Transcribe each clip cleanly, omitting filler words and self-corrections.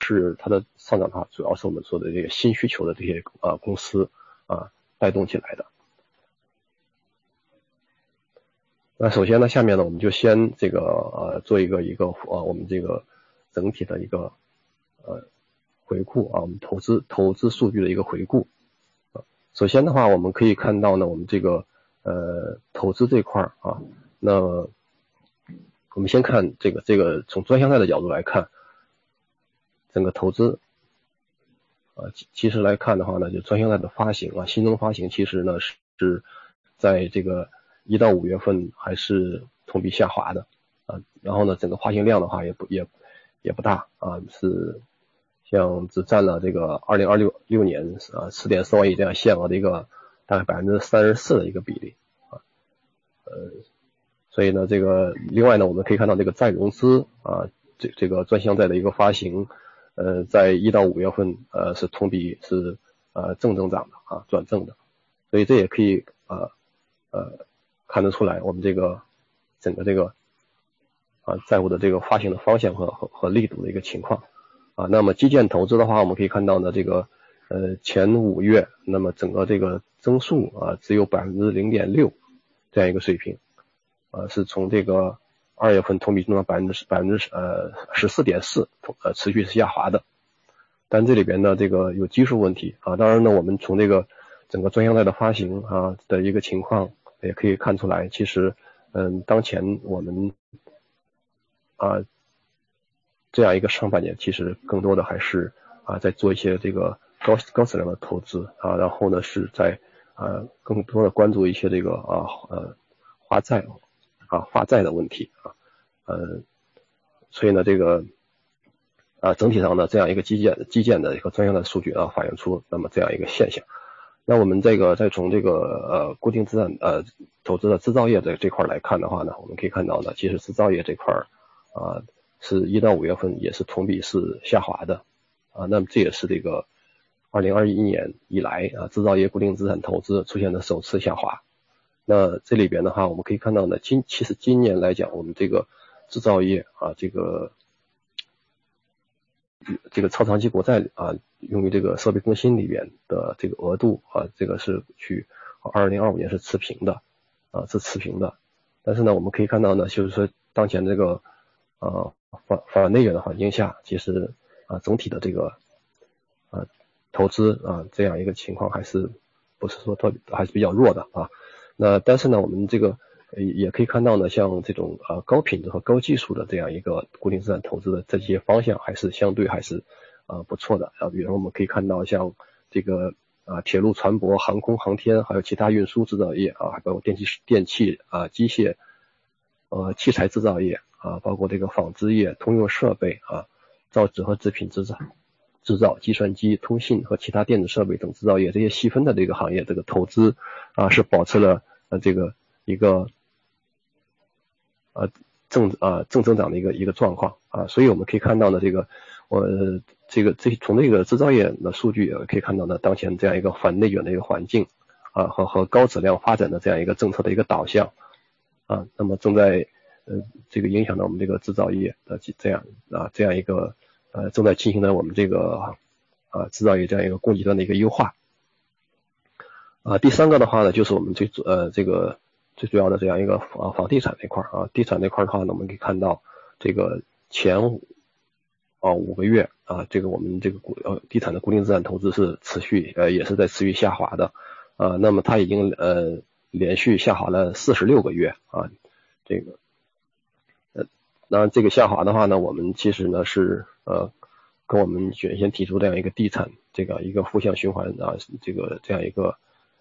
是它的上涨的话，主要是我们说的这个新需求的这些公司带动起来的。那首先呢，下面呢我们就先这个做一个我们这个整体的一个回顾我们投资数据的一个回顾。首先的话，我们可以看到呢，我们这个投资这块那我们先看这个从专项债的角度来看，整个投资其实来看的话呢，就专项债的发行新增发行其实呢是在这个1到5月份还是同比下滑的然后呢，整个发行量的话也不大是像只占了这个2026年10.4万亿这样限额的一个大概34%的一个比例所以呢，这个另外呢，我们可以看到这个再融资这个专项债的一个发行在1到5月份是同比是正增长的转正的，所以这也可以看得出来我们这个整个这个债务的这个发行的方向和力度的一个情况那么基建投资的话，我们可以看到呢，这个前5月，那么整个这个增速只有 0.6% 这样一个水平是从这个2月份同比增长14.4%持续是下滑的。但这里边呢，这个有基数问题当然呢，我们从这个整个专项债的发行的一个情况也可以看出来，其实当前我们这样一个上半年，其实更多的还是在做一些这个高质量的投资然后呢是在更多的关注一些这个发债的问题所以呢这个整体上呢这样一个基建的一个专项的数据反映出那么这样一个现象。那我们这个再从这个固定资产投资的制造业这块来看的话呢，我们可以看到呢，其实制造业这块是1到5月份也是同比是下滑的那么这也是这个2021年以来制造业固定资产投资出现的首次下滑。那这里边的话，我们可以看到呢，其实今年来讲，我们这个制造业这个超长期国债用于这个设备更新里边的这个额度这个是去2025年是持平的但是呢，我们可以看到呢，就是说当前这个反内卷的环境下，其实整体的这个投资这样一个情况还是不是说还是比较弱的那但是呢，我们这个也可以看到呢，像这种高品质和高技术的这样一个固定资产投资的这些方向还是相对还是不错的比如说我们可以看到像这个铁路船舶、航空航天还有其他运输制造业还包括电气机械器材制造业包括这个纺织业、通用设备造纸和制品制造、计算机、通信和其他电子设备等制造业这些细分的这个行业，这个投资是保持了这个一个正增长的一个状况所以我们可以看到呢，从这个制造业的数据也可以看到呢，当前这样一个反内卷的一个环境和高质量发展的这样一个政策的一个导向那么正在这个影响到我们这个制造业的这样一个正在进行的我们这个制造业这样一个供给端的一个优化第三个的话呢，就是我们这个最主要的这样一个房地产这块地产这块的话呢，我们可以看到这个前5个月这个我们这个地产的固定资产投资是也是在持续下滑的那么它已经连续下滑了46个月这个那这个下滑的话呢，我们其实呢是跟我们原先提出这样一个地产这个一个负向循环这样一个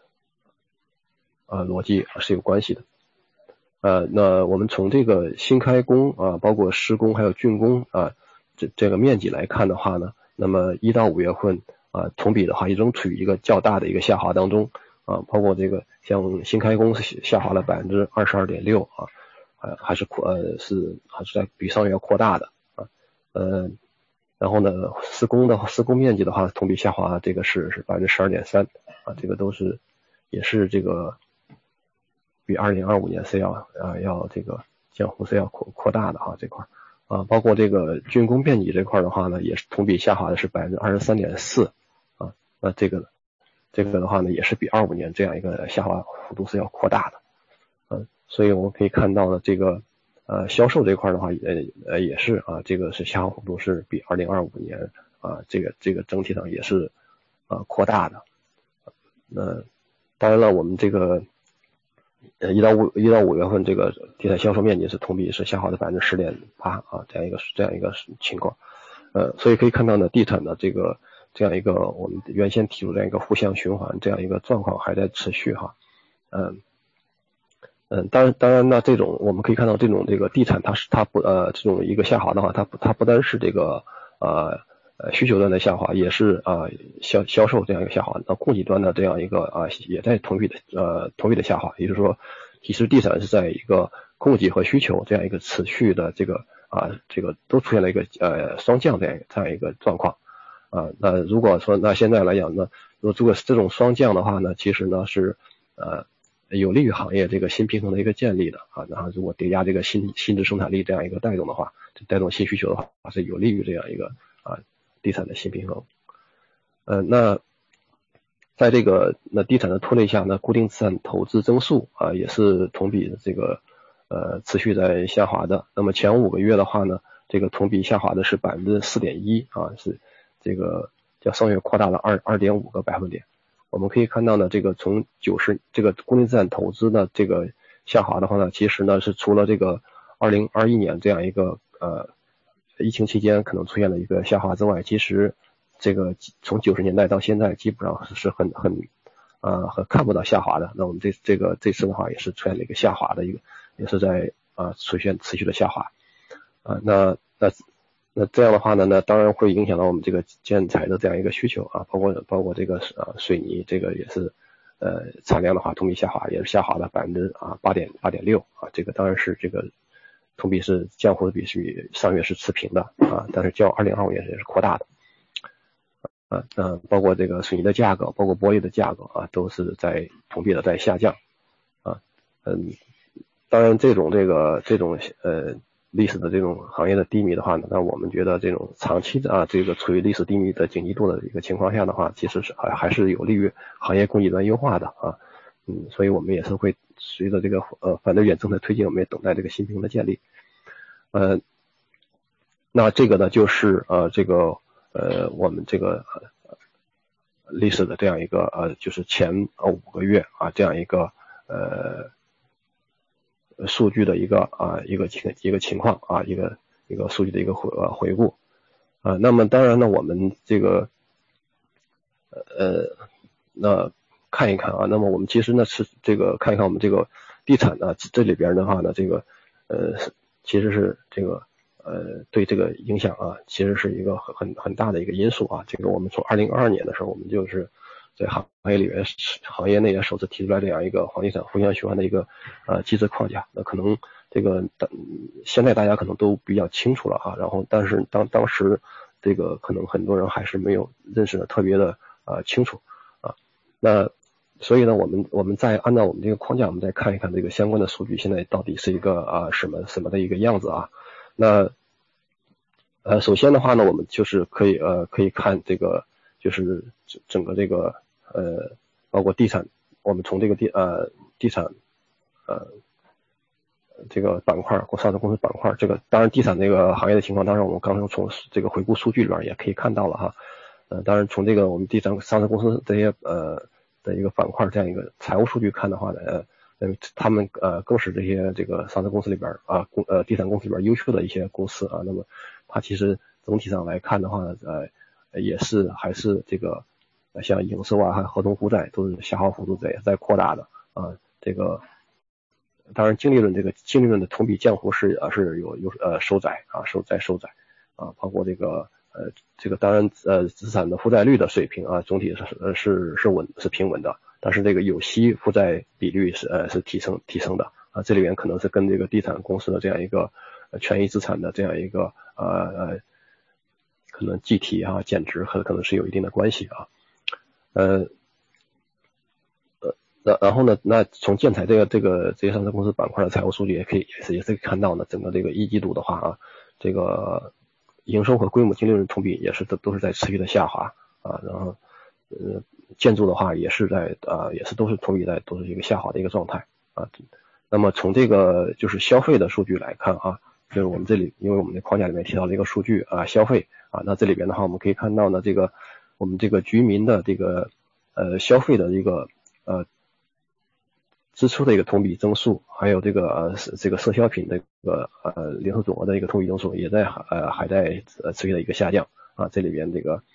逻辑是有关系的那我们从这个新开工包括施工还有竣工这个面积来看的话呢，那么1到5月份同比的话，也仍处于一个较大的一个下滑当中包括这个像新开工是下滑了 22.6% 还是在比上月要扩大的然后呢施工面积的话同比下滑这个是 12.3% 这个也是这个比2025年是要这个降幅是要扩大的这块包括这个军工便宜这块的话呢，也是同比下滑的是 23.4%， 那这个的话呢，也是比25年这样一个下滑幅度是要扩大的，所以我们可以看到呢，这个销售这块的话也是这个是下滑幅度是比2025年这个整体上也是扩大的。当然了，我们这个1到5月份这个地产销售面积是同比是下滑的 10.8% 这样一个情况。所以可以看到呢，地产的这样一个我们原先提出这样一个互相循环这样一个状况还在持续哈。当然呢，我们可以看到这个地产它不这种一个下滑的话，它不单是这个需求端的下滑，也是销售这样一个下滑，那供给端的这样一个也在同比的下滑，也就是说，其实地产是在一个供给和需求这样一个持续的这个都出现了一个双降这样一个状况那如果说那现在来讲呢，如果这种双降的话呢，其实呢是有利于行业这个新平衡的一个建立的然后如果叠加这个新质生产力这样一个带动的话，带动新需求的话，是有利于这样一个地产的新平衡。那在这个地产的拖累下呢，固定资产投资增速也是同比这个持续在下滑的。那么前5个月的话呢，这个同比下滑的是 4.1% 是这个较上月扩大了2.5个百分点。我们可以看到呢，这个从这个固定资产投资的这个下滑的话呢，其实呢是除了这个2021年这样一个疫情期间可能出现了一个下滑之外，其实这个从90年代到现在基本上是很看不到下滑的。那我们这次的话也是出现了一个下滑的也是在出现持续的下滑那这样的话呢，那当然会影响到我们这个建材的这样一个需求包括这个水泥这个也是产量的话同比下滑，也是下滑了8.6%这个当然是这个同比是降幅比上月是持平的但是较2025年也是扩大的包括这个水泥的价格，包括玻璃的价格都是在同比的在下降当然这种历史的这种行业的低迷的话呢，那我们觉得这种长期的这个处于历史低迷的景气度的一个情况下的话，其实是还是有利于行业供给端优化的所以我们也是会随着这个反对远政策推进，我们也等待这个新平衡的建立那这个呢就是我们这个历史的这样一个就是前5个月这样一个数据的一个情况一个数据的一个回顾那么当然呢，我们这个那看一看那么我们其实呢是这个看一看我们这个地产呢这里边的话呢，这个其实是这个对这个影响其实是一个很大的一个因素这个我们从2022年的时候，我们就是在行业内也首次提出来这样一个房地产互相循环的一个机制框架。那可能这个现在大家可能都比较清楚了然后但是当时这个可能很多人还是没有认识的特别的清楚那所以呢，我们再按照我们这个框架，我们再看一看这个相关的数据现在到底是一个什么的一个样子那首先的话呢，我们就是可以看这个就是整个这个包括地产，我们从这个地产这个板块上市公司板块，这个当然地产这个行业的情况，当然我们刚才从这个回顾数据里边也可以看到了当然从这个我们地产上市公司这些的一个板块这样一个财务数据看的话呢他们更是这个上市公司里边地产公司里边优秀的一些公司那么它其实总体上来看的话呢也是还是这个像营收还有合同负债都是下滑幅度在扩大的这个当然净利润的同比降幅是有收窄收窄包括这个当然资产的负债率的水平总体是平稳的，但是这个有息负债比率是提升的这里面可能是跟这个地产公司的这样一个权益资产的这样一个可能计提减值可能是有一定的关系然后呢，那从建材这些上市公司板块的财务数据也可以看到呢，整个这个一季度的话这个营收和规模净利润同比也是都是在持续的下滑啊，然后建筑的话也是都是同比都是一个下滑的一个状态啊。那么从这个就是消费的数据来看啊，就是我们这里因为我们的框架里面提到了一个数据啊，消费啊，那这里边的话我们可以看到呢，这个我们这个居民的这个消费的一个支出的一个同比增速，还有这个赊销品的一个零售总额的一个同比增速也还在持续的一个下降啊。这里边这个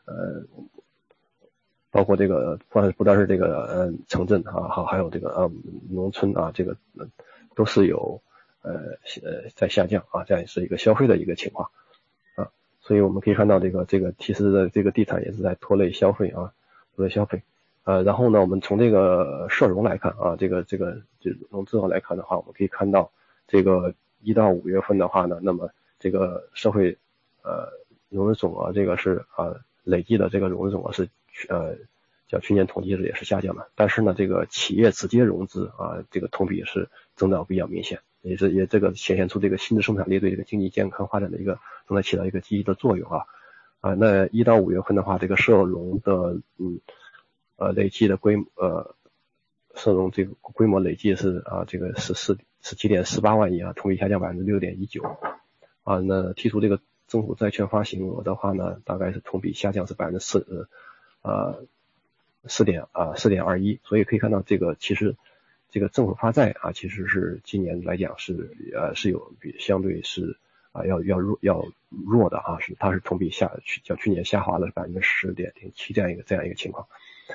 包括这个不单是这个城镇啊，还有这个农村啊，这个都是有在下降啊，这样是一个消费的一个情况啊。所以我们可以看到这个其实的这个地产也是在拖累消费啊，拖累消费。然后呢，我们从这个社融来看啊，这融资额来看的话，我们可以看到这个1到5月份的话呢，那么这个社会融资总额这个是累计的这个融资总额是较去年统计时也是下降的，但是呢，这个企业直接融资啊，这个同比是增长比较明显，也这个显现出这个新质生产力对这个经济健康发展的一个正在起到一个积极的作用啊。那1到5月份的话，这个社融的累计的社融这个规模累计是这个17.48万亿啊，同比下降6.19%啊。那剔除这个政府债券发行额的话呢，大概是同比下降是4.21%，所以可以看到这个其实这个政府发债其实是今年来讲是有相对是要弱的啊，它是同比较去年下滑了10.07%这样一个情况。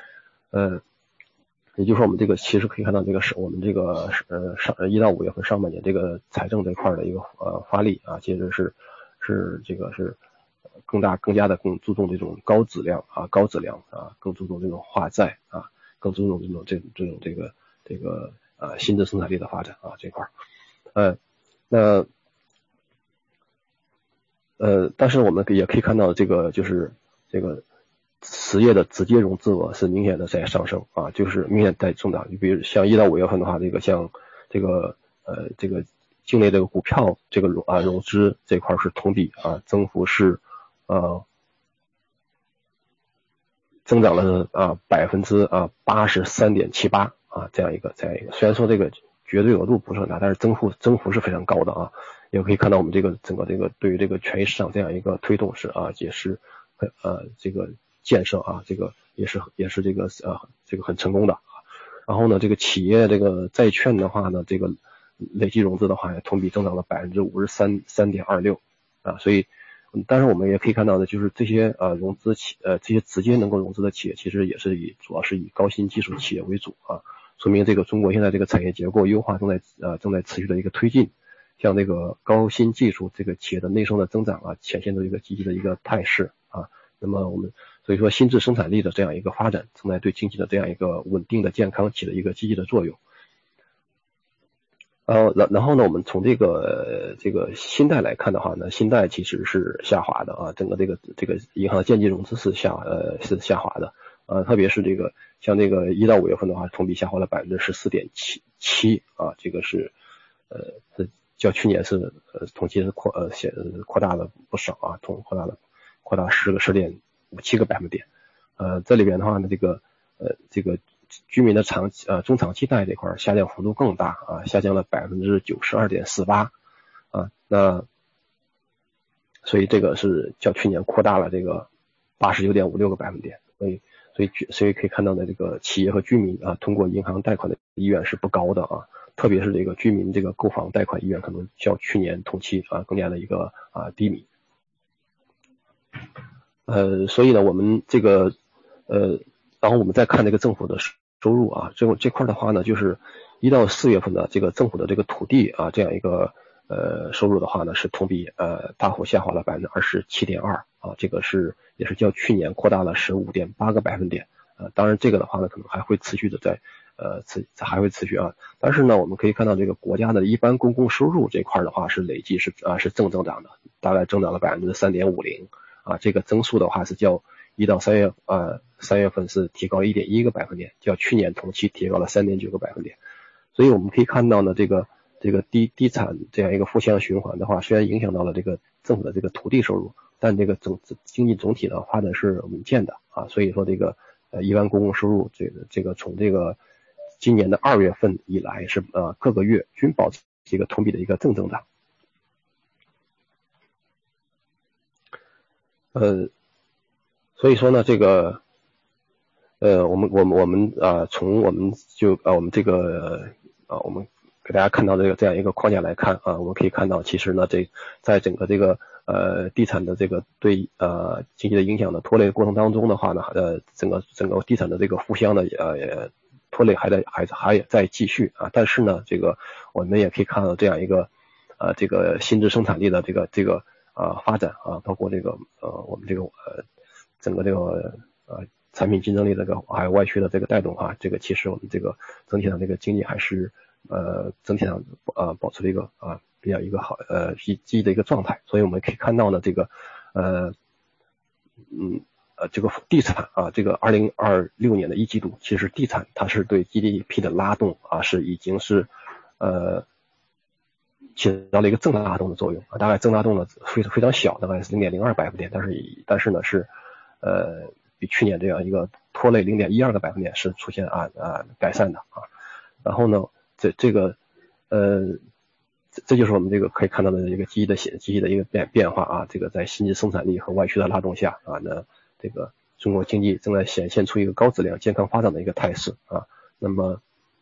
也就是说我们这个其实可以看到这个是我们这个1到5月份上半年这个财政这块的一个发力啊，其实是这个是更加的更注重这种高质量更注重这种化债啊，更注重这种这个新质生产力的发展啊这块但是我们也可以看到这个就是这个实业的直接融资额是明显的在上升啊，就是明显在增长。你比如像1到5月份的话，这个像这个境内这个股票这个融资这块是同比增幅是增长了83.78%这样一个虽然说这个绝对额度不是很大，但是增幅是非常高的啊。也可以看到我们这个整个这个对于这个权益市场这样一个推动是也是这个建设这个也是这个这个很成功的。然后呢，这个企业这个债券的话呢，这个累计融资的话也同比增长了53.26%所以但是我们也可以看到的就是这些融资这些直接能够融资的企业其实也是主要是以高新技术企业为主说明这个中国现在这个产业结构优化正在持续的一个推进，像这个高新技术这个企业的内生的增长显现出一个积极的一个态势那么我们所以说新质生产力的这样一个发展正在对经济的这样一个稳定的健康起了一个积极的作用。然后呢，我们从这个信贷来看的话呢，信贷其实是下滑的整个这个银行间接融资是下滑的特别是这个像这个1到5月份的话，同比下滑了14.77%这个是较去年是同期是扩大了不少扩大10.57个百分点这里边的话呢，这个居民的中长期贷这块下降幅度更大下降了92.48%那所以这个是较去年扩大了这个89.56个百分点，所以可以看到的这个企业和居民通过银行贷款的意愿是不高的特别是这个居民这个购房贷款意愿可能较去年同期更加的一个低迷所以呢我们这个然后我们再看这个政府的收入这块的话呢，就是1到4月份的这个政府的这个土地这样一个收入的话呢，是同比大幅下滑了27.2%这个也是较去年扩大了15.8个百分点当然这个的话呢，可能还会持续的还会持续但是呢，我们可以看到这个国家的一般公共收入这块的话是累计是正增长的，大概增长了3.50%这个增速的话是较1到3月份是提高了1.1个百分点，较去年同期提高了3.9个百分点。所以我们可以看到呢，这个这个地产这样一个负向循环的话，虽然影响到了这个政府的这个土地收入，但这个经济总体的发展是稳健的啊，所以说这个一般公共收入这个从这个今年的2月份以来是各个月均保持这个同比的一个正增长。所以说呢，这个我们从我们给大家看到这样一个框架来看啊，我们可以看到其实呢在整个这个地产的这个对经济的影响的拖累过程当中的话呢，整个地产的这个负向的拖累还在继续啊，但是呢这个我们也可以看到这样一个这个新质生产力的这个发展啊，包括这个我们这个整个这个产品竞争力这个还有外需的这个带动啊，这个其实我们这个整体上这个经济还是整体上保持了一个比较一个好积极的一个状态，所以我们可以看到呢这个这个地产啊，这个2026年的1季度，其实地产它是对 GDP 的拉动啊已经是起到了一个正拉动的作用啊，大概正拉动的非常小，大概是 0.02 百分点，但是呢是比去年这样一个拖累 0.12个百分点是出现改善的啊。然后呢这就是我们这个可以看到的一个积极的一个变化啊，这个在新质生产力和外需的拉动下啊，那这个中国经济正在显现出一个高质量健康发展的一个态势啊。那么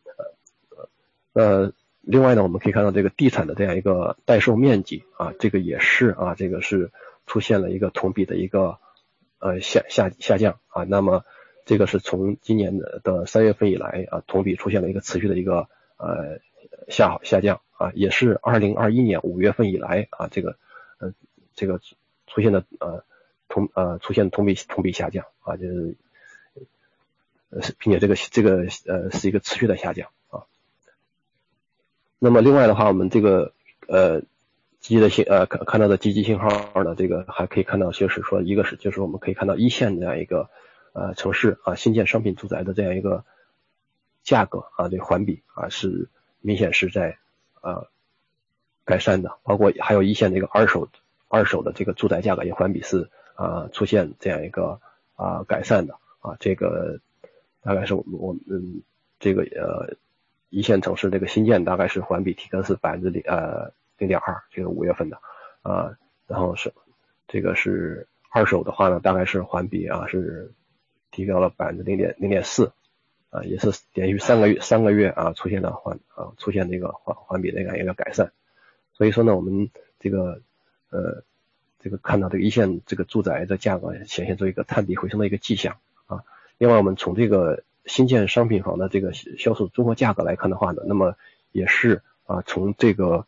另外呢，我们可以看到这个地产的这样一个待售面积啊，这个也是这个是出现了一个同比的一个下降啊。那么这个是从今年的3月份以来啊，同比出现了一个持续的一个下降啊，也是2021年5月份以来啊，这个出现的同比下降啊，就是并且这个是一个持续的下降啊。那么另外的话，我们这个积极的看到的积极信号呢，这个还可以看到就是说，一个是就是我们可以看到一线这样一个城市啊新建商品住宅的这样一个价格啊，这环比啊是明显是在改善的，包括还有一线这个二手的这个住宅价格也环比是出现这样一个改善的啊，这个大概是我们这个一线城市这个新建大概是环比提高是0.2%，这个5月份的然后是这个是二手的话呢，大概是环比是提高了0.4%也是连续3个月出现这个环比的一个改善。所以说呢，我们这个看到这个一线这个住宅的价格显现出一个探底回升的一个迹象啊。另外我们从这个新建商品房的这个销售综合价格来看的话呢，那么也是从这个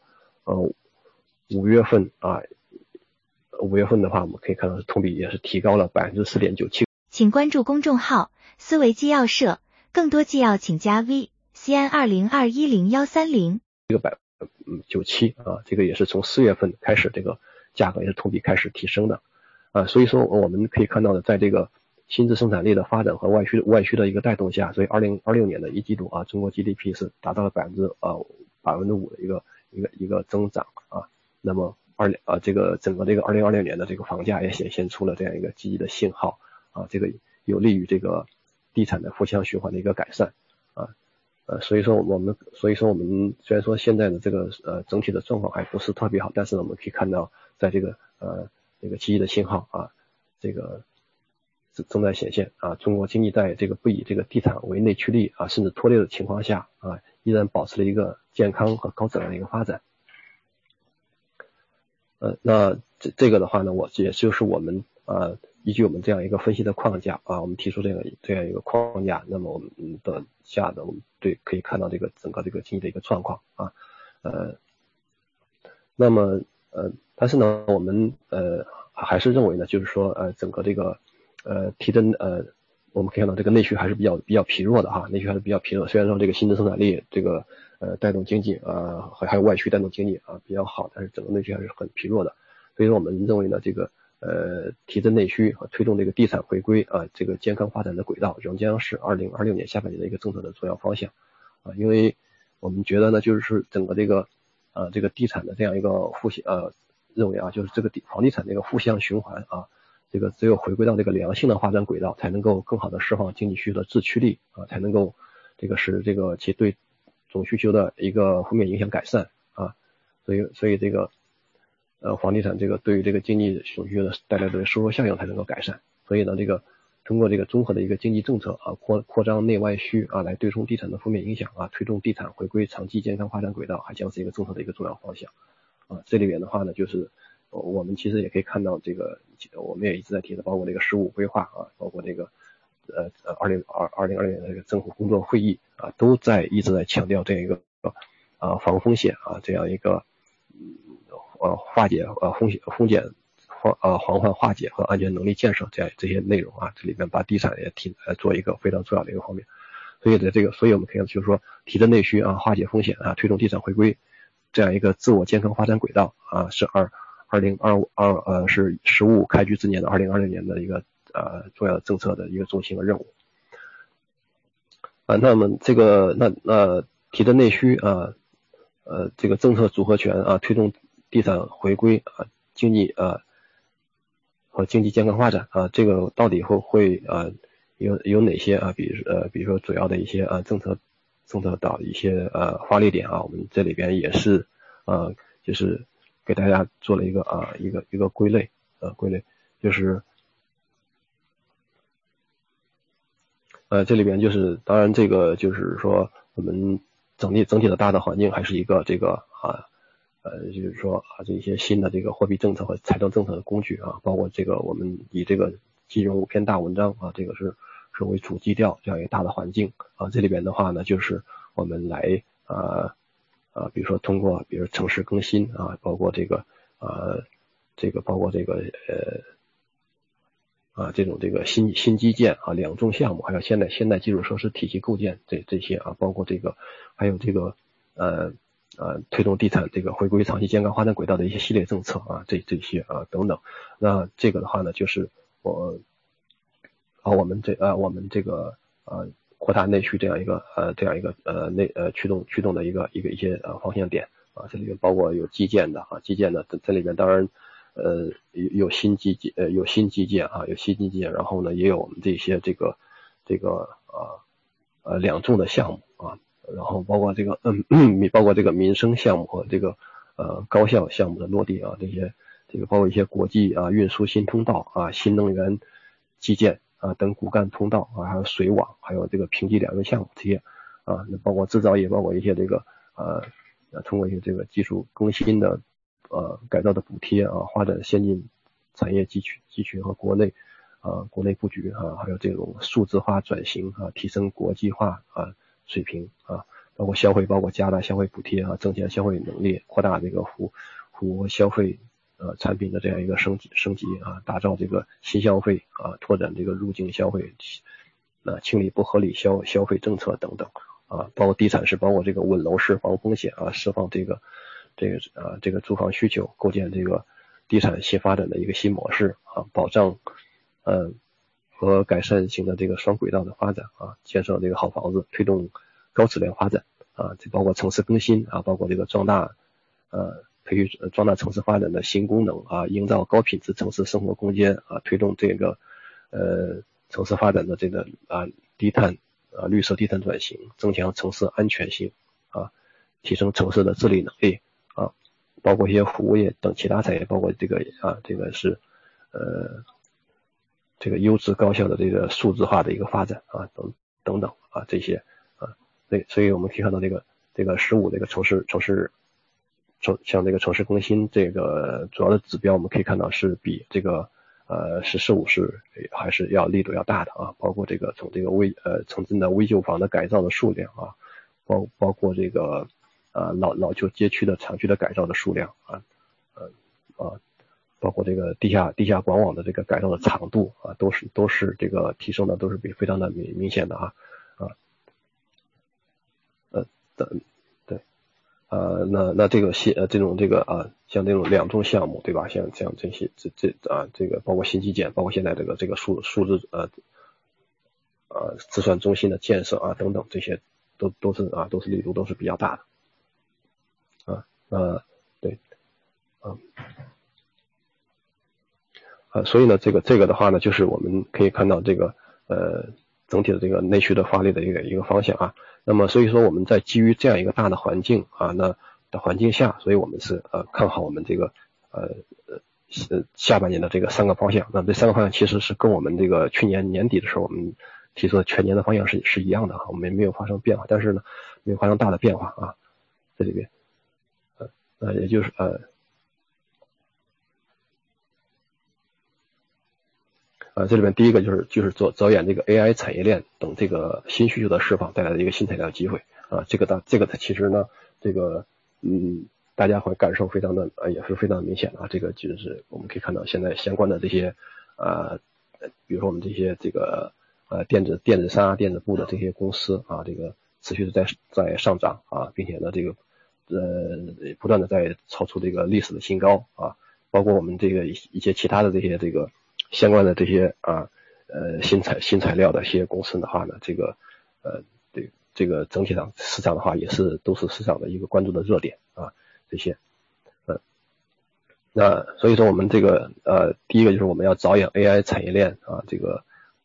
5月份的话，我们可以看到同比也是提高了 4.97%。 请关注公众号思维纪要社，更多纪要请加 VCN20210130。 这个97%这个也是从4月份开始，这个价格也是同比开始提升的所以说我们可以看到的，在这个新质生产力的发展和外需的一个带动下，所以2026年的1季度中国 GDP 是达到了5%的一个增长那么这个整个这个2026年的这个房价也显现出了这样一个积极的信号这个有利于这个地产的负向循环的一个改善所以说我们虽然说现在的这个整体的状况还不是特别好，但是我们可以看到在这个这个积极的信号这个正在显现中国经济在这个不以这个地产为内驱力甚至拖累的情况下依然保持了一个健康和高质量的一个发展那这个的话呢，也就是我们依据我们这样一个分析的框架我们提出这样一个框架，那么我们的我们可以看到这个整个这个经济的一个状况那么但是呢，我们还是认为呢，就是说整个这个提振我们可以看到这个内需还是比较疲弱的内需还是比较疲弱。虽然说这个新质生产力这个带动经济还有外需带动经济比较好，但是整个内需还是很疲弱的。所以说我们认为呢，这个提振内需和推动这个地产回归这个健康发展的轨道，仍将是2026年下半年的一个政策的重要方向因为我们觉得呢，就是整个这个这个地产的这样一个认为啊，就是这个房地产这个互相循环啊，这个只有回归到这个良性的发展轨道，才能够更好的释放经济需求的自驱力啊，才能够这个使这个其对总需求的一个负面影响改善啊，所以这个房地产这个对于这个经济总需求的带来的收缩效应才能够改善，所以呢这个通过这个综合的一个经济政策啊，扩张内外需啊，来对冲地产的负面影响啊，推动地产回归长期健康发展轨道，还将是一个政策的一个重要方向啊。这里边的话呢，就是我们其实也可以看到这个，我们也一直在提的，包括这个15规划啊，包括这个2020年的这个政府工作会议啊，都一直在强调这一个防风险啊这样一个化解风险防范化解和安全能力建设这些内容啊，这里面把地产也做一个非常重要的一个方面。所以我们可以就是说提振内需啊，化解风险啊，推动地产回归这样一个自我健康发展轨道啊，是是15开局之年的2020年的一个重要的政策的一个中心和任务啊。那么这个提振内需啊，这个政策组合拳啊，推动地产回归啊，经济和经济健康发展啊，这个到底会有哪些啊？比如说主要的一些政策的一些发力点啊，我们这里边也是就是给大家做了一个归类就是这里边就是当然这个就是说我们整体的大的环境还是一个这个就是说这些新的这个货币政策和财政政策的工具啊，包括这个我们以这个金融5篇大文章啊，这个是为主基调这样一个大的环境啊。这里边的话呢，就是我们来比如说通过比如城市更新啊，包括这个包括这个这种这个新基建啊两重项目，还有现代基础设施体系构建这些啊，包括这个还有这个推动地产这个回归长期健康发展轨道的一些系列政策啊，这些啊等等。那这个的话呢，就是我们这个扩大内需这样一个驱动的一些方向点啊，这里面包括有基建的这里面当然有新基建然后呢也有我们这些这个两重的项目啊，然后包括这个民生项目和这个高校项目的落地啊，这个包括一些国际运输新通道啊、新能源基建等骨干通道啊，还有水网，还有这个平基两个项目这些包括制造业，包括一些这个通过一些这个技术更新的改造的补贴啊，发展先进产业集群和国内布局还有这种数字化转型提升国际化水平包括消费，包括加大消费补贴增强消费能力，扩大这个服务消费产品的这样一个升级打造这个新消费拓展这个入境消费清理不合理消费政策等等包括地产是包括这个稳楼市防风险释放这个住房需求，构建这个地产新发展的一个新模式保障和改善型的这个双轨道的发展建设这个好房子，推动高质量发展这包括城市更新包括这个壮大城市发展的新功能营造高品质城市生活空间推动这个城市发展的这个低碳绿色低碳转型，增强城市安全性提升城市的治理能力包括一些服务业等其他产业，包括这个是这个优质高效的这个数字化的一个发展等等这些所以我们可以看到这个15这个像这个城市更新这个主要的指标，我们可以看到是比这个15是还是要力度要大的包括这个从这个城镇的危旧房的改造的数量包括这个老旧街区的厂区的改造的数量包括这个地下管网的这个改造的长度都是这个提升的都是非常的明显的对那这个这种像这种两重项目对吧？像这些这个包括新基建，包括现在这个数字计算中心的建设等等，这些都是力度都是比较大的对，所以呢，这个的话呢，就是我们可以看到这个整体的这个内需的发力的一个方向啊。那么所以说我们在基于这样一个大的环境啊，那的环境下，所以我们是看好我们这个下半年的这个3个方向。那这3个方向其实是跟我们这个去年年底的时候我们提出的全年的方向是一样的啊，我们也没有发生变化，但是呢没有发生大的变化啊，这里边也就是这里面第一个就是着眼这个 AI 产业链等这个新需求的释放带来的一个新材料机会啊，这个其实呢这个大家会感受非常的也是非常明显的啊，这个就是我们可以看到现在相关的这些比如说我们这些这个电子纱电子布的这些公司啊，这个持续的在上涨啊，并且呢这个不断的在超出这个历史的新高啊，包括我们这个一些其他的这些这个相关的这些新材料的一些公司的话呢，这个整体上市场的话都是市场的一个关注的热点啊，这些那所以说我们这个第一个就是我们要着眼 AI 产业链啊，这个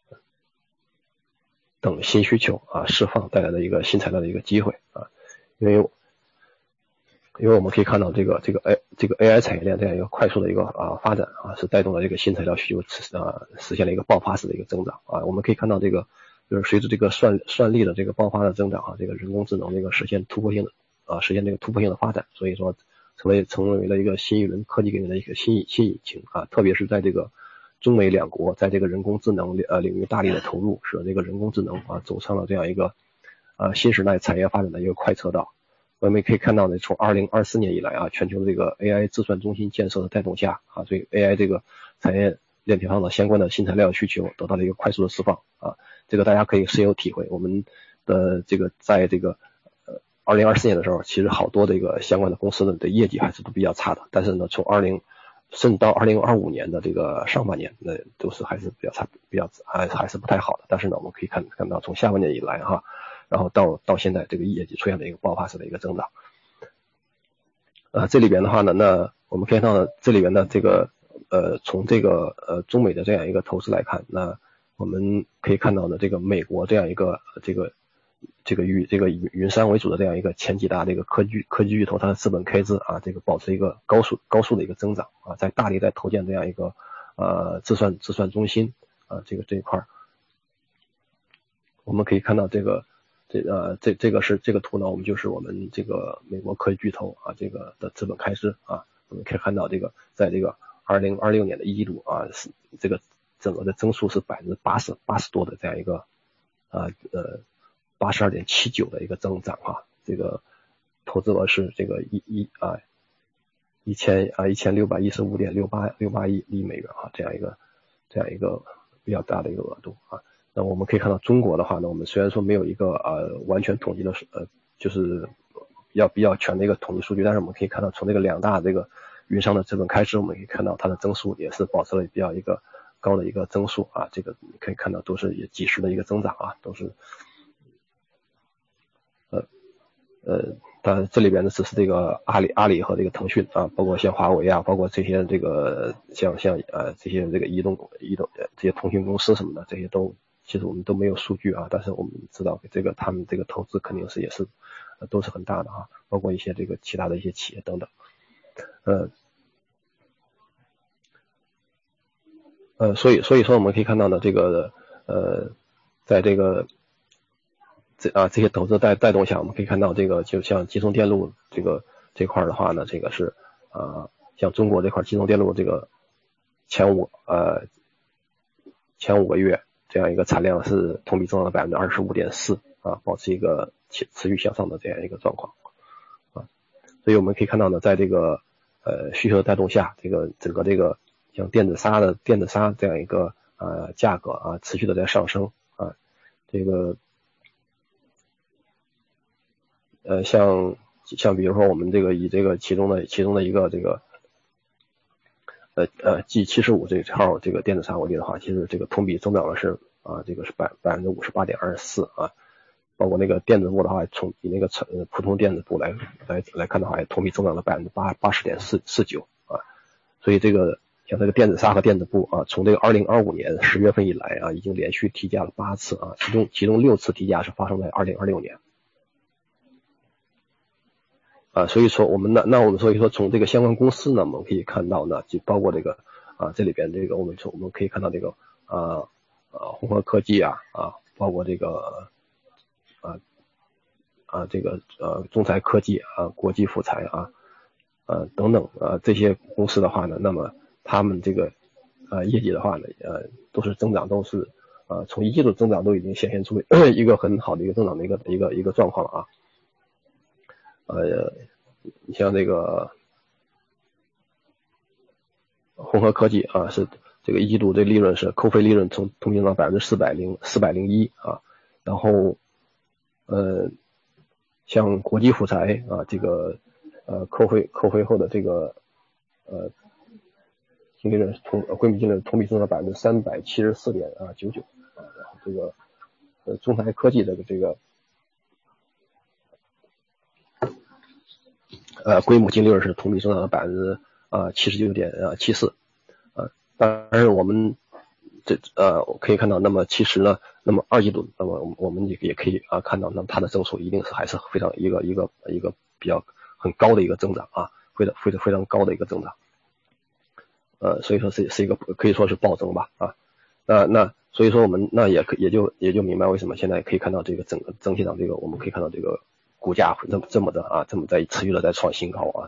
等新需求啊释放带来的一个新材料的一个机会啊，因为我们可以看到这个 AI 产业链这样一个快速的一个发展啊，是带动了这个新材料需求实现了一个爆发式的一个增长啊。我们可以看到这个就是随着这个算力的这个爆发的增长啊，这个人工智能这个实现这个突破性的发展，所以说成为了一个新一轮科技革命的一个新引擎啊，特别是在这个中美两国在这个人工智能领域大力的投入，使得这个人工智能走上了这样一个新时代产业发展的一个快车道。我们可以看到呢，从2024年以来啊，全球这个 AI 自算中心建设的带动下啊，所以 AI 这个产业链条上的相关的新材料需求得到了一个快速的释放啊，这个大家可以深有体会。我们的这个在这个2024年的时候，其实好多这个相关的公司的业绩还是都比较差的，但是呢，甚至到2025年的这个上半年，那都是还是比较差，还是不太好的。但是呢，我们可以看到从下半年以来哈，然后到现在这个业绩出现了一个爆发式的一个增长。这里边的话呢，那我们可以看到这里边的这个从这个中美的这样一个投资来看，那我们可以看到呢，这个美国这样一个以这个云商为主的这样一个前几大这个科技巨头，它的资本开支啊，这个保持一个高速的一个增长啊，在大力在投建这样一个自算中心啊，这一块我们可以看到这个图呢，我们就是我们这个美国科技巨头啊，这个的资本开支啊，我们可以看到这个在这个2026年的一季度啊，是这个整个的增速是80%多的这样一个82.79的一个增长啊，这个投资额是这个1615.68亿美元啊，这样一个比较大的一个额度啊。那我们可以看到中国的话呢，我们虽然说没有一个完全统计的就是比较全的一个统计数据，但是我们可以看到从这个两大这个云商的资本开支，我们可以看到它的增速也是保持了比较一个高的一个增速啊，这个你可以看到都是也几十的一个增长啊，都是当然这里边呢只是这个阿里和这个腾讯啊，包括像华为啊，包括这些这个像这些这个移动这些通讯公司什么的，这些其实我们都没有数据啊，但是我们知道这个他们这个投资肯定是也是都是很大的啊，包括一些这个其他的一些企业等等。所以说我们可以看到呢，这个在这个这些投资带动下，我们可以看到这个就像集成电路这块的话呢，这个是像中国这块集成电路这个前5个月这样一个产量是同比增长了25.4%啊，保持一个持续向上的这样一个状况啊，所以我们可以看到呢，在这个需求的带动下，这个整个这个像电子纱这样一个价格啊持续的在上升啊，这个像比如说我们这个以这个其中的一个这个G75这号这个电子纱为例的话，其实这个同比增长的是这个是58.24%啊， 包括那个电子部的话，从以那个普通电子部来看的话，同比增长了80.49%啊，所以这个像这个电子纱和电子布啊，从这个2025年10月份以来啊，已经连续提价了8次啊，其中6次提价是发生在2026年。所以说我们所以说从这个相关公司呢，我们可以看到呢，就包括这个这里边这个我们可以看到这个宏和科技包括这个这个中材科技国际富材等等这些公司的话呢，那么他们这个业绩的话呢都是增长，都是从一季度增长都已经显现出一个很好的一个增长的一个状况了你像这个宏和科技是这个一季度的利润是扣非利润同比增长401然后像国际富材这个扣非后的这个净利润归母净利润同比增长374.99%然后这个中材科技这个归母净利润是同比增长了79.74%当然我们可以看到，那么其实呢，那么二季度，那么我们也可以看到，那么它的增速一定是还是非常一个比较很高的一个增长非常高的一个增长，所以说是一个可以说是暴增吧那所以说我们也就明白为什么现在可以看到这个整体上这个我们可以看到这个股价这么在持续的在创新高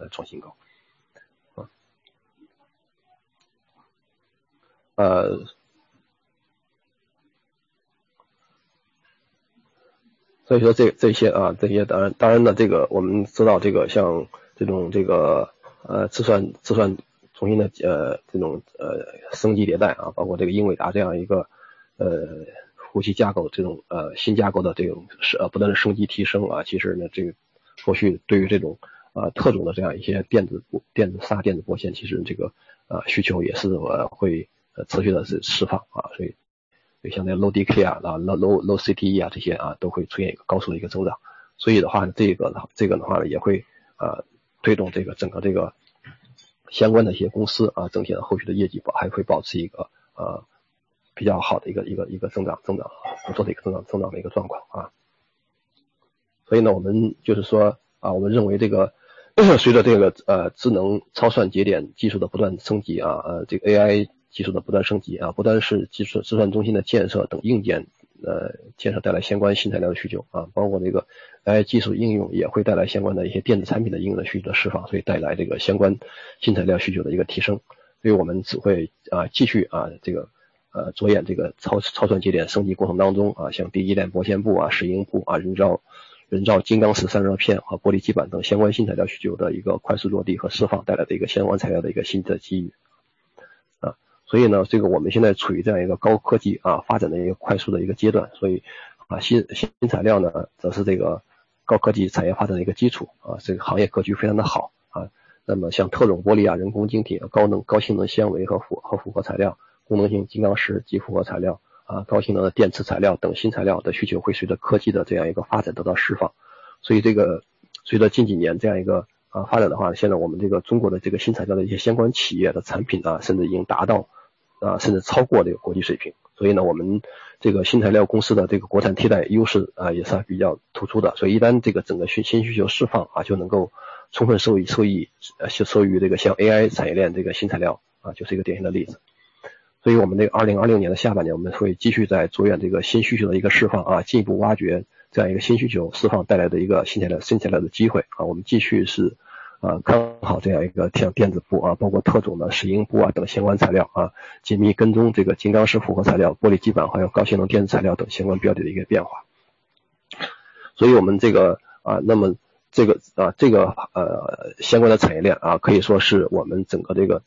所以说这些当然呢，这个我们知道这个像这种这个自算重新的这种升级迭代包括这个英伟达这样一个服务器架构这种新架构的这种不断的升级提升其实呢这个后续对于这种特种的这样一些电子纱电子波线，其实这个需求也是会持续的是释放所以像那 low DK low CTE 这些都会出现一个高速的一个增长，所以的话这个的话呢也会推动这个整个这个相关的一些公司整体的后续的业绩还会保持一个比较好的一个增长不错的一个增长的一个状况所以呢我们就是说我们认为这个随着这个智能超算节点技术的不断升级这个 AI 技术的不断升级不单是计算中心的建设等硬件建设带来相关新材料的需求包括这个 AI 技术应用也会带来相关的一些电子产品的应用的需求的释放，所以带来这个相关新材料需求的一个提升，所以我们只会继续这个着眼这个超算节点升级过程当中像第一链波线布石英布人造金刚石散热片和玻璃基板等相关新材料需求的一个快速落地和释放带来的一个相关材料的一个新的机遇所以呢这个我们现在处于这样一个高科技发展的一个快速的一个阶段，所以新材料呢则是这个高科技产业发展的一个基础这个行业格局非常的好那么像特种玻璃人工晶体高性能纤维和复合材料，功能性金刚石及复合材料高性能的电池材料等新材料的需求会随着科技的这样一个发展得到释放，所以这个随着近几年这样一个发展的话，现在我们这个中国的这个新材料的一些相关企业的产品甚至已经达到甚至超过这个国际水平，所以呢我们这个新材料公司的这个国产替代优势也是比较突出的，所以一旦这个整个新需求释放就能够充分受益于这个像 AI 产业链这个新材料就是一个典型的例子。所以我们这个2026年的下半年，我们会继续在着眼这个新需求的一个释放进一步挖掘这样一个新需求释放带来的一个新材料的机会我们继续是看好这样一个像电子布包括特种的石英布等相关材料紧密跟踪这个金刚石复合材料、玻璃基板还有高性能电子材料等相关标的的一个变化。所以我们这个那么这个相关的产业链可以说是我们整个这个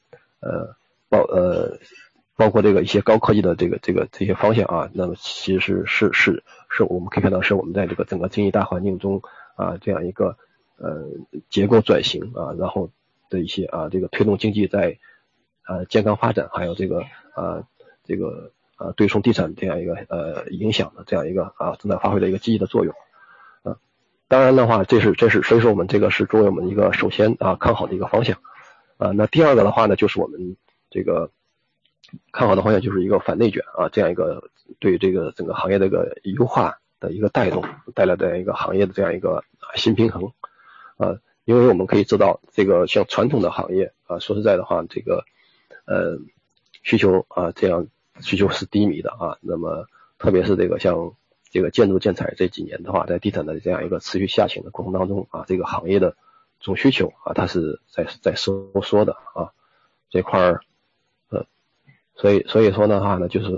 包括这个一些高科技的这些方向那么其实是我们可以看到是我们在这个整个经济大环境中这样一个结构转型然后的一些这个推动经济在健康发展，还有这个对冲地产这样一个影响的这样一个正在发挥的一个积极的作用。 当然的话，这是所以说我们这个是作为我们一个首先看好的一个方向那第二个的话呢，就是我们这个看好的方向就是一个反内卷这样一个对这个整个行业的一个优化的一个带动带来的一个行业的这样一个新平衡因为我们可以知道这个像传统的行业说实在的话，这个需求这样需求是低迷的那么特别是这个像这个建筑建材这几年的话，在地产的这样一个持续下行的过程当中这个行业的总需求它是在收缩的这块所以说的话呢，就是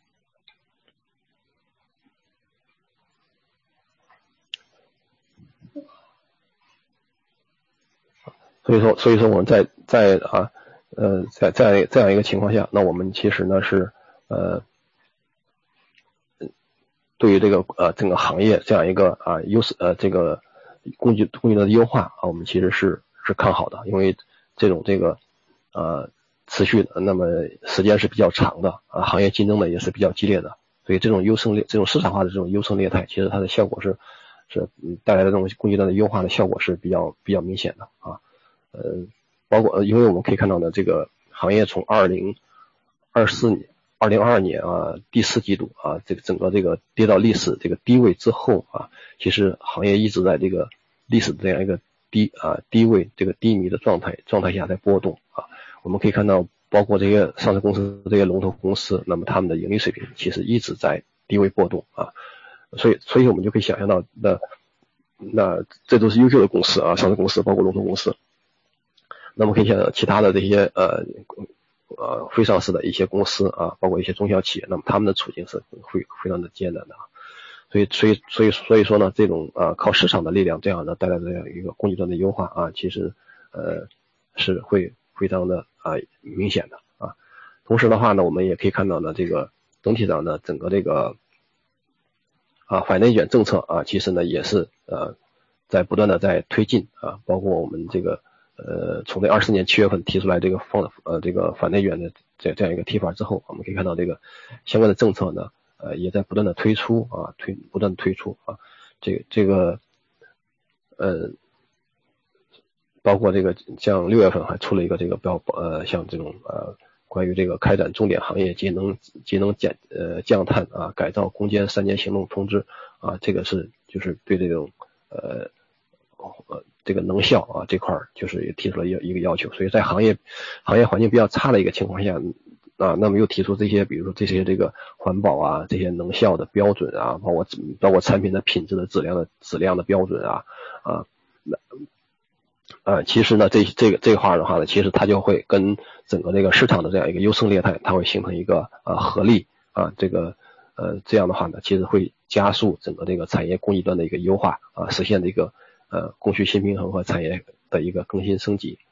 所以说我们在这样一个情况下，那我们其实呢是对于这个整个行业这样一个优势这个供给端的优化我们其实是看好的，因为这种这个持续的，那么时间是比较长的行业竞争呢也是比较激烈的，所以这种市场化的这种优胜劣汰，其实它的效果是带来的这种供给端的优化的效果是比较明显的包括因为我们可以看到呢，这个行业从2022年第四季度这个整个这个跌到历史这个低位之后其实行业一直在这个历史这样一个低位这个低迷的状态下在波动我们可以看到包括这些上市公司这些龙头公司，那么他们的盈利水平其实一直在低位波动所以我们就可以想象到那这都是优秀的公司上市公司包括龙头公司，那么可以想到其他的这些非上市的一些公司包括一些中小企业，那么他们的处境是会非常的艰难的所以说呢，这种靠市场的力量这样的带来的这样一个供给端的优化其实是会非常的明显的同时的话呢，我们也可以看到呢，这个整体上呢，整个这个反内卷政策其实呢也是在不断的在推进包括我们这个从这24年7月份提出来这个反内卷的这样一个提法之后，我们可以看到这个相关的政策呢也在不断的推出不断推出这个包括这个像6月份还出了一个这个像这种关于这个开展重点行业节能降碳改造攻坚3年行动通知这个就是对这种这个能效这块就是也提出了一个要求，所以在行业环境比较差的一个情况下那么又提出这些比如说这些这个环保这些能效的标准包括产品的品质的质量的标准其实呢这块的话呢，其实它就会跟整个这个市场的这样一个优胜劣汰，它会形成一个合力这样的话呢，其实会加速整个这个产业供给端的一个优化实现这个供需新平衡和产业的一个更新升级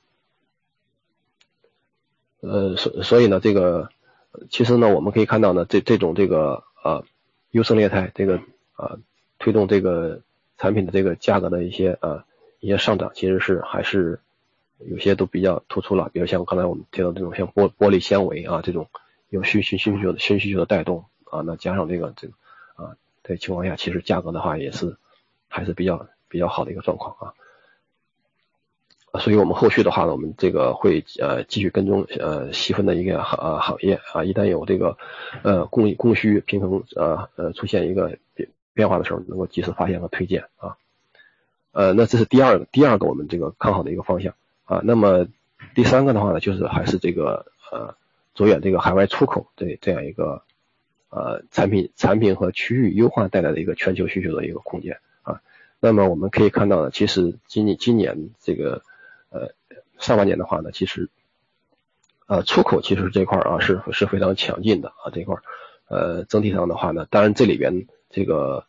所以呢这个其实呢我们可以看到呢这种这个优胜劣汰这个推动这个产品的这个价格的一些上涨，其实还是有些都比较突出了，比如像刚才我们提到这种像玻璃纤维这种有新需求的带动那加上这个这情况下，其实价格的话还是比较好的一个状况所以我们后续的话呢，我们这个会继续跟踪细分的一个行业一旦有这个供需平衡出现一个变化的时候，能够及时发现和推荐那这是第二个我们这个看好的一个方向那么第三个的话呢，就是还是这个着眼这个海外出口这样一个产品和区域优化带来的一个全球需求的一个空间那么我们可以看到呢，其实今年这个上半年的话呢，其实出口其实这块是非常强劲的这块整体上的话呢，当然这里边这个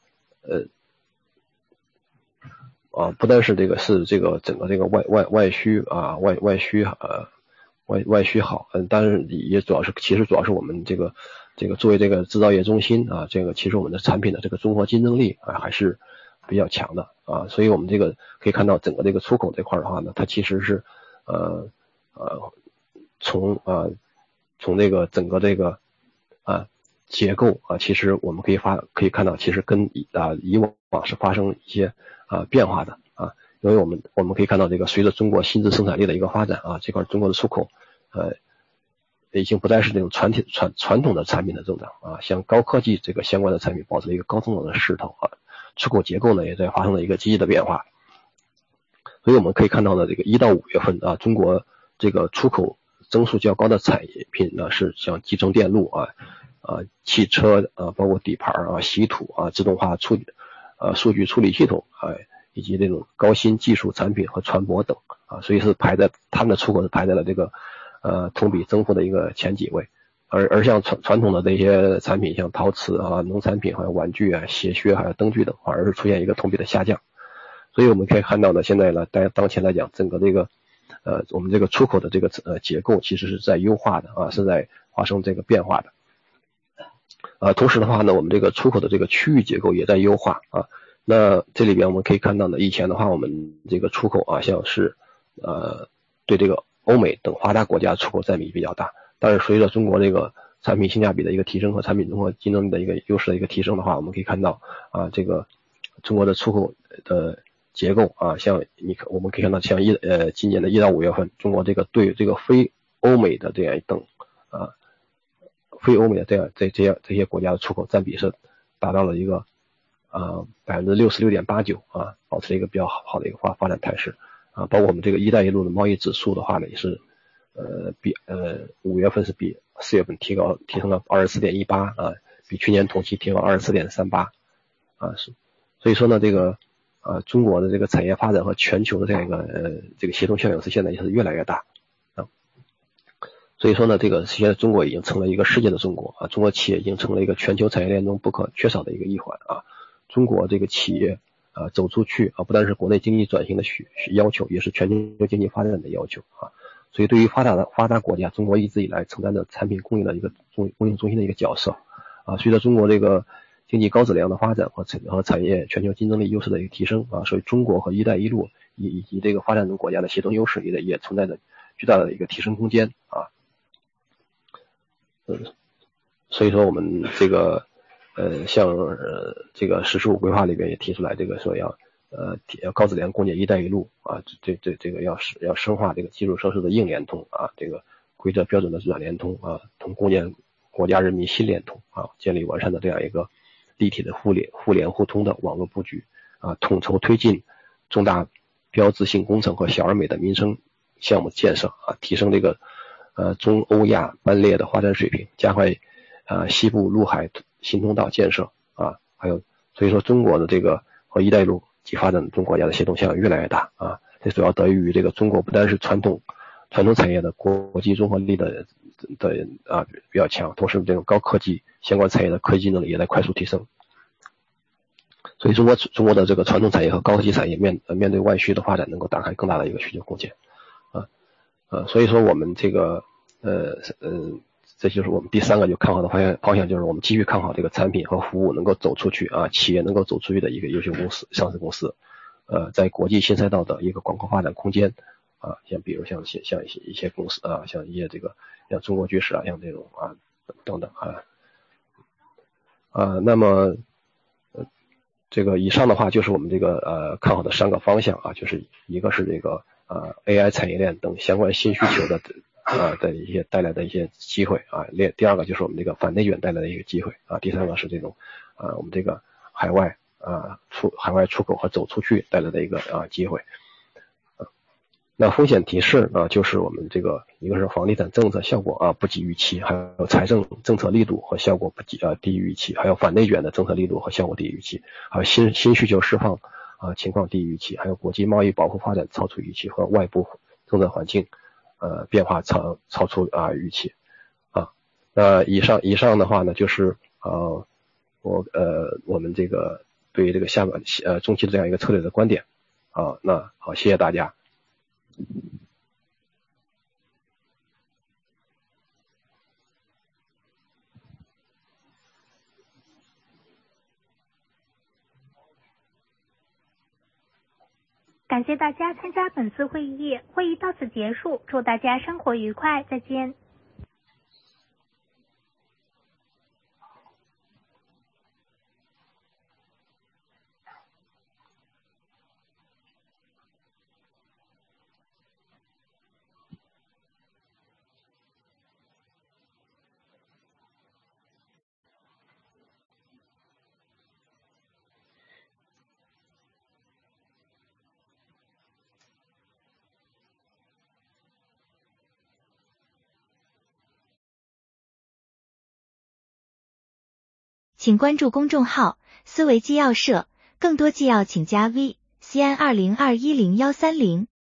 不但是这个整个这个外需外需好但是也其实主要是我们这个作为这个制造业中心这个其实我们的产品的这个综合竞争力还是比较强的所以我们这个可以看到整个这个出口这块的话呢，它其实是从这个整个这个结构啊，其实我们可以看到，其实跟以往是发生一些变化的啊，因为我们可以看到这个随着中国新质生产力的一个发展啊，这块中国的出口已经不再是那种传统的产品的增长啊，像高科技这个相关的产品保持了一个高增长的势头啊，出口结构呢也在发生了一个积极的变化，所以我们可以看到呢，这个1到5月份啊，中国这个出口增速较高的产品呢是像集成电路汽车包括底盘稀土自动化数据处理系统以及这种高新技术产品和船舶等所以是他们的出口是排在了这个同比增幅的一个前几位，而像传统的这些产品，像陶瓷农产品还有玩具鞋靴还有灯具等，反而是出现一个同比的下降。所以我们可以看到呢，现在呢，当前来讲，整个这个我们这个出口的这个结构其实是在优化的是在发生这个变化的。同时的话呢，我们这个出口的这个区域结构也在优化那这里边我们可以看到呢，以前的话我们这个出口像是对这个欧美等发达国家出口占比比较大，但是随着中国这个产品性价比的一个提升和产品综合竞争力的一个优势的一个提升的话，我们可以看到这个中国的出口的结构像我们可以看到像今年的1到5月份，中国这个对这个非欧美的这样非欧美的这些国家的出口占比是达到了一个66.89%保持了一个比较好的一个发展态势包括我们这个一带一路的贸易指数的话呢，也是比5月份是比4月份提升了24.18比去年同期提高24.38是，所以说呢，这个中国的这个产业发展和全球的这样一个这个协同效应是现在也是越来越大所以说呢，这个现在中国已经成了一个世界的中国中国企业已经成了一个全球产业链中不可缺少的一个一环中国这个企业走出去不单是国内经济转型的要求，也是全球经济发展的要求所以对于发达国家，中国一直以来承担着产品供应的一个供应中心的一个角色随着中国这个经济高质量的发展和产业全球竞争力优势的一个提升所以中国和一带一路以及这个发展中国家的协同优势也存在着巨大的一个提升空间所以说我们这个像这个“十四五”规划里边也提出来，这个说要高质量共建“一带一路”这个要深化这个基础设施的硬联通这个规则标准的软联通同共建国家人民新联通建立完善的这样一个立体的互联互通的网络布局统筹推进重大标志性工程和小而美的民生项目建设提升这个中欧亚班列的发展水平，加快西部陆海新通道建设还有所以说中国的这个和一带一路及发展中国家的协同效应越来越大这主要得益于这个中国不单是传统产业的国际综合力的比较强，同时这种高科技相关产业的科技竞争力也在快速提升。所以中国的这个传统产业和高科技产业面对外需的发展，能够打开更大的一个需求空间所以说我们这个这就是我们第3个就看好的方向，就是我们继续看好这个产品和服务能够走出去企业能够走出去的一个优秀公司上市公司在国际新赛道的一个广阔发展空间像比如像一些公司像一些这个像中国巨石像这种等等那么这个以上的话就是我们这个看好的3个方向就是一个是这个AI 产业链等相关新需求的一些带来的一些机会第2个就是我们这个反内卷带来的一个机会第3个是这种我们这个海外出口和走出去带来的一个机会那风险提示就是我们这个一个是房地产政策效果不及预期，还有财政政策力度和效果低于预期，还有反内卷的政策力度和效果低于预期，还有新需求释放情况低于预期，还有国际贸易保护发展超出预期和外部政策环境变化超出预期那以上的话呢就是我们这个对于这个中期的这样一个策略的观点那好，谢谢大家。 感谢大家参加本次会议，会议到此结束，祝大家生活愉快，再见。 请关注公众号思维纪要社，更多纪要请加 V CN20210130。